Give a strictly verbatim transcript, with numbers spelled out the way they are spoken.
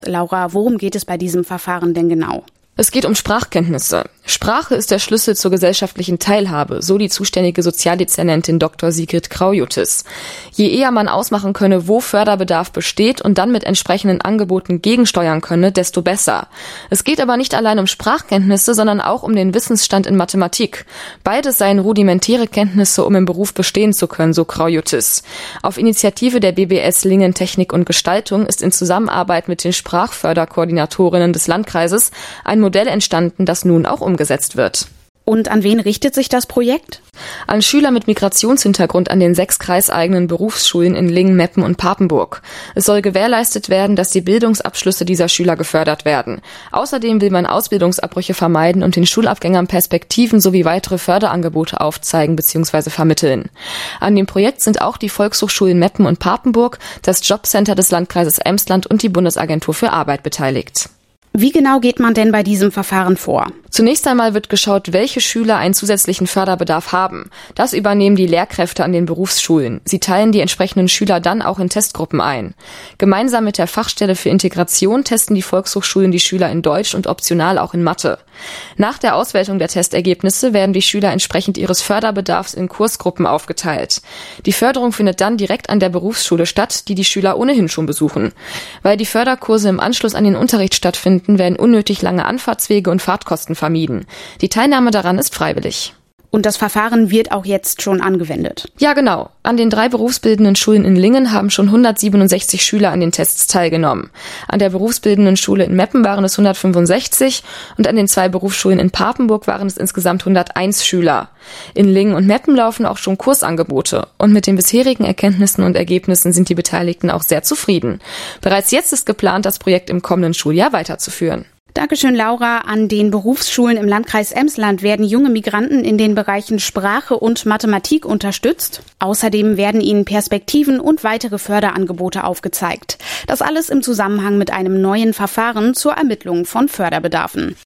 Laura, worum geht es bei diesem Verfahren denn genau? Es geht um Sprachkenntnisse. Sprache ist der Schlüssel zur gesellschaftlichen Teilhabe, so die zuständige Sozialdezernentin Doktor Sigrid Kraujutis. Je eher man ausmachen könne, wo Förderbedarf besteht und dann mit entsprechenden Angeboten gegensteuern könne, desto besser. Es geht aber nicht allein um Sprachkenntnisse, sondern auch um den Wissensstand in Mathematik. Beides seien rudimentäre Kenntnisse, um im Beruf bestehen zu können, so Kraujutis. Auf Initiative der B B S Lingen Technik und Gestaltung ist in Zusammenarbeit mit den Sprachförderkoordinatorinnen des Landkreises ein Modell entstanden, das nun auch umgesetzt wird. Und an wen richtet sich das Projekt? An Schüler mit Migrationshintergrund an den sechs kreiseigenen Berufsschulen in Lingen, Meppen und Papenburg. Es soll gewährleistet werden, dass die Bildungsabschlüsse dieser Schüler gefördert werden. Außerdem will man Ausbildungsabbrüche vermeiden und den Schulabgängern Perspektiven sowie weitere Förderangebote aufzeigen bzw. vermitteln. An dem Projekt sind auch die Volkshochschulen Meppen und Papenburg, das Jobcenter des Landkreises Emsland und die Bundesagentur für Arbeit beteiligt. Wie genau geht man denn bei diesem Verfahren vor? Zunächst einmal wird geschaut, welche Schüler einen zusätzlichen Förderbedarf haben. Das übernehmen die Lehrkräfte an den Berufsschulen. Sie teilen die entsprechenden Schüler dann auch in Testgruppen ein. Gemeinsam mit der Fachstelle für Integration testen die Volkshochschulen die Schüler in Deutsch und optional auch in Mathe. Nach der Auswertung der Testergebnisse werden die Schüler entsprechend ihres Förderbedarfs in Kursgruppen aufgeteilt. Die Förderung findet dann direkt an der Berufsschule statt, die die Schüler ohnehin schon besuchen. Weil die Förderkurse im Anschluss an den Unterricht stattfinden, werden unnötig lange Anfahrtswege und Fahrtkosten vermieden. Die Teilnahme daran ist freiwillig. Und das Verfahren wird auch jetzt schon angewendet? Ja, genau. An den drei berufsbildenden Schulen in Lingen haben schon hundertsiebenundsechzig Schüler an den Tests teilgenommen. An der berufsbildenden Schule in Meppen waren es hundertfünfundsechzig und an den zwei Berufsschulen in Papenburg waren es insgesamt hunderteins Schüler. In Lingen und Meppen laufen auch schon Kursangebote und mit den bisherigen Erkenntnissen und Ergebnissen sind die Beteiligten auch sehr zufrieden. Bereits jetzt ist geplant, das Projekt im kommenden Schuljahr weiterzuführen. Dankeschön, Laura. An den Berufsschulen im Landkreis Emsland werden junge Migranten in den Bereichen Sprache und Mathematik unterstützt. Außerdem werden ihnen Perspektiven und weitere Förderangebote aufgezeigt. Das alles im Zusammenhang mit einem neuen Verfahren zur Ermittlung von Förderbedarfen.